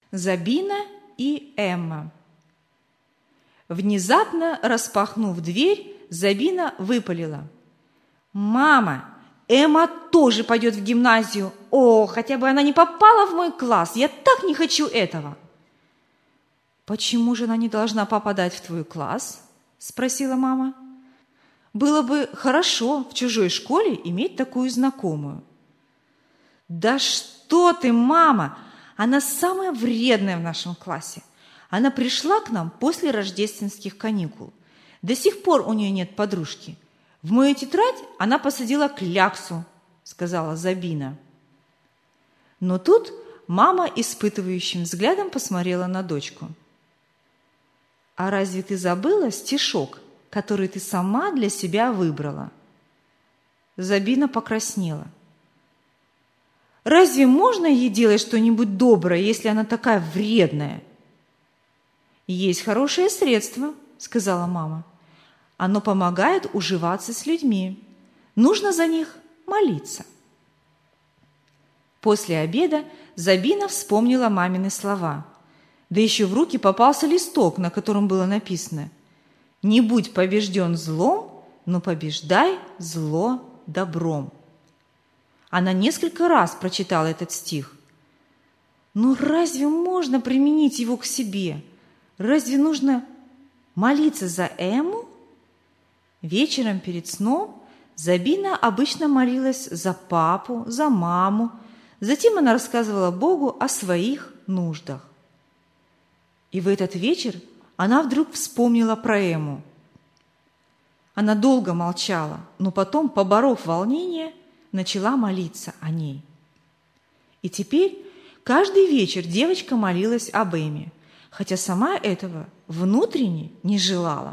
Забина и Эмма. Внезапно распахнув дверь, Забина выпалила: «Мама, Эмма тоже пойдет в гимназию. О, хотя бы она не попала в мой класс. Я так не хочу этого!» «Почему же она не должна попадать в твой класс?» – спросила мама. «Было бы хорошо в чужой школе иметь такую знакомую». «Да что ты, мама! Она самая вредная в нашем классе. Она пришла к нам после рождественских каникул. До сих пор у нее нет подружки. В мою тетрадь она посадила кляксу», – сказала Забина. Но тут мама испытывающим взглядом посмотрела на дочку. «А разве ты забыла стишок, который ты сама для себя выбрала?» Забина покраснела. «Разве можно ей делать что-нибудь доброе, если она такая вредная?» «Есть хорошее средство», – сказала мама. «Оно помогает уживаться с людьми. Нужно за них молиться». После обеда Забина вспомнила мамины слова. Да еще в руки попался листок, на котором было написано: «Не будь побежден злом, но побеждай зло добром». Она несколько раз прочитала этот стих. Но разве можно применить его к себе? Разве нужно молиться за Эмму? Вечером перед сном Забина обычно молилась за папу, за маму. Затем она рассказывала Богу о своих нуждах. И в этот вечер она вдруг вспомнила про Эмму. Она долго молчала, но потом, поборов волнение, начала молиться о ней. И теперь каждый вечер девочка молилась об Эмме, хотя сама этого внутренне не желала.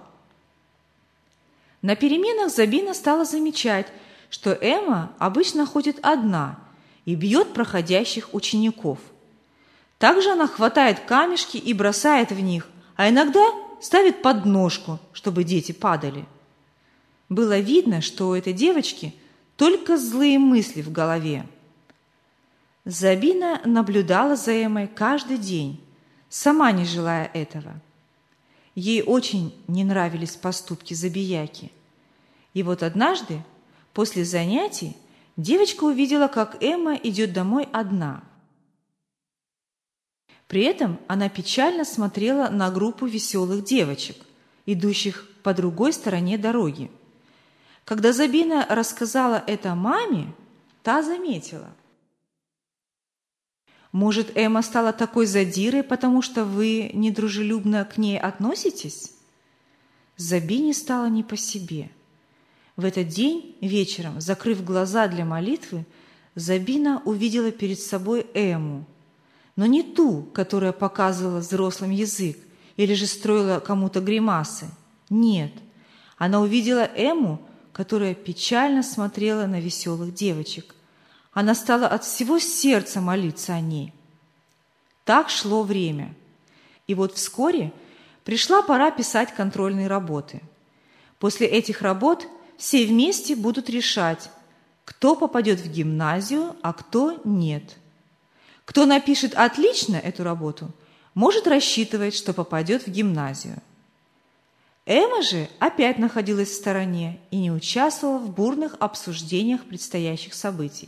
На переменах Забина стала замечать, что Эмма обычно ходит одна и бьет проходящих учеников. Также она хватает камешки и бросает в них, а иногда ставит подножку, чтобы дети падали. Было видно, что у этой девочки только злые мысли в голове. Забина наблюдала за Эммой каждый день, сама не желая этого. Ей очень не нравились поступки забияки. И вот однажды, после занятий, девочка увидела, как Эмма идет домой одна. При этом она печально смотрела на группу веселых девочек, идущих по другой стороне дороги. Когда Забина рассказала это маме, та заметила: «Может, Эмма стала такой задирой, потому что вы недружелюбно к ней относитесь?» Забине стало не по себе. В этот день вечером, закрыв глаза для молитвы, Забина увидела перед собой Эмму, но не ту, которая показывала взрослым язык или же строила кому-то гримасы. Нет, она увидела Эмму, которая печально смотрела на веселых девочек. Она стала от всего сердца молиться о ней. Так шло время. И вот вскоре пришла пора писать контрольные работы. После этих работ все вместе будут решать, кто попадет в гимназию, а кто нет. Кто напишет отлично эту работу, может рассчитывать, что попадет в гимназию. Эмма же опять находилась в стороне и не участвовала в бурных обсуждениях предстоящих событий.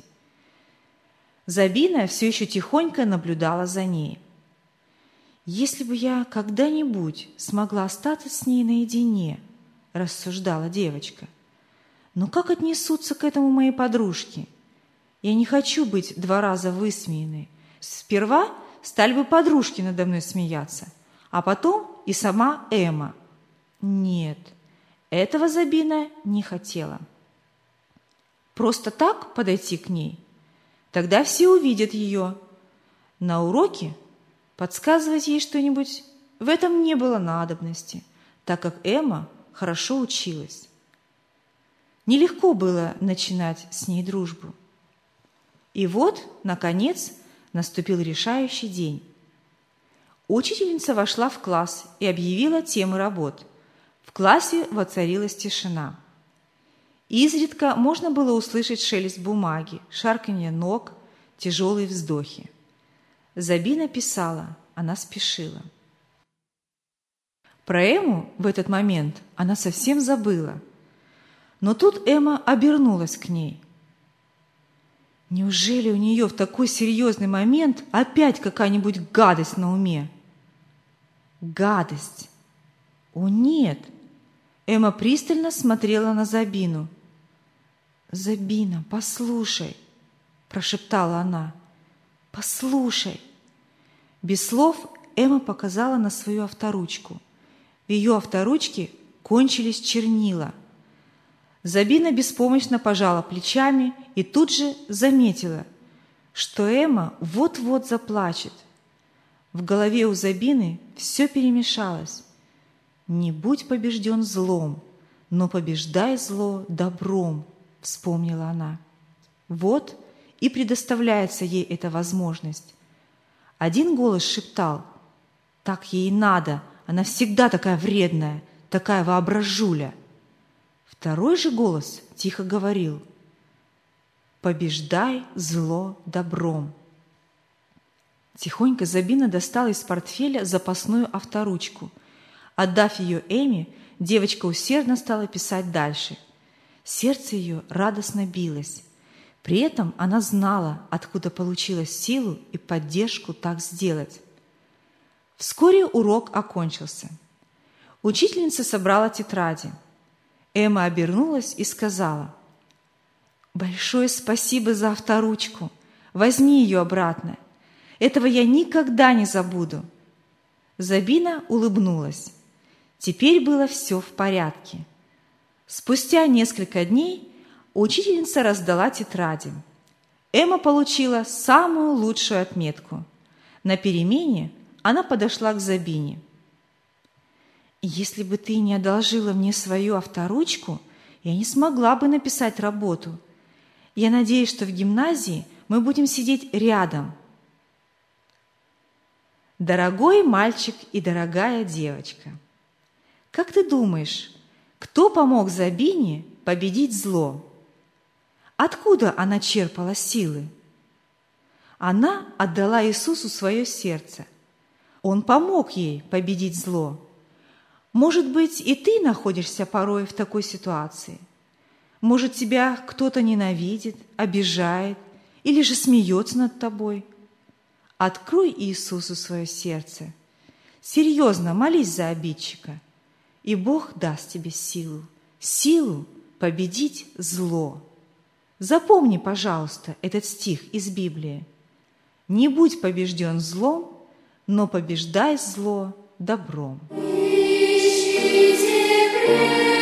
Забина все еще тихонько наблюдала за ней. «Если бы я когда-нибудь смогла остаться с ней наедине», – рассуждала девочка. «Но как отнесутся к этому мои подружки? Я не хочу быть 2 раза высмеянной. Сперва стали бы подружки надо мной смеяться, а потом и сама Эмма». Нет, этого Забина не хотела. Просто так подойти к ней? Тогда все увидят ее. На уроке подсказывать ей что-нибудь в этом не было надобности, так как Эмма хорошо училась. Нелегко было начинать с ней дружбу. И вот, наконец, наступил решающий день. Учительница вошла в класс и объявила темы работ. В классе воцарилась тишина. Изредка можно было услышать шелест бумаги, шарканье ног, тяжелые вздохи. Забина писала: она спешила. Про Эмму в этот момент она совсем забыла. Но тут Эмма обернулась к ней. Неужели у нее в такой серьезный момент опять какая-нибудь гадость на уме? Гадость? О, нет! Эмма пристально смотрела на Забину. «Забина, послушай!» – прошептала она. «Послушай!» Без слов Эмма показала на свою авторучку. В ее авторучке кончились чернила. Забина беспомощно пожала плечами и тут же заметила, что Эмма вот-вот заплачет. В голове у Забины все перемешалось. «Не будь побежден злом, но побеждай зло добром», — вспомнила она. Вот и предоставляется ей эта возможность. Один голос шептал: «Так ей надо, она всегда такая вредная, такая воображуля». Второй же голос тихо говорил: «Побеждай зло добром». Тихонько Забина достала из портфеля запасную авторучку. Отдав ее Эмме, девочка усердно стала писать дальше. Сердце ее радостно билось. При этом она знала, откуда получила силу и поддержку так сделать. Вскоре урок окончился. Учительница собрала тетради. Эмма обернулась и сказала: «Большое спасибо за авторучку. Возьми ее обратно. Этого я никогда не забуду». Забина улыбнулась. Теперь было все в порядке. Спустя несколько дней учительница раздала тетради. Эмма получила самую лучшую отметку. На перемене она подошла к Забине. «Если бы ты не одолжила мне свою авторучку, я не смогла бы написать работу. Я надеюсь, что в гимназии мы будем сидеть рядом». Дорогой мальчик и дорогая девочка, как ты думаешь, кто помог Забине победить зло? Откуда она черпала силы? Она отдала Иисусу свое сердце. Он помог ей победить зло. Может быть, и ты находишься порой в такой ситуации. Может, тебя кто-то ненавидит, обижает или же смеется над тобой. Открой Иисусу свое сердце. Серьезно молись за обидчика, и Бог даст тебе силу победить зло. Запомни, пожалуйста, этот стих из Библии. «Не будь побежден злом, но побеждай зло добром». Ищите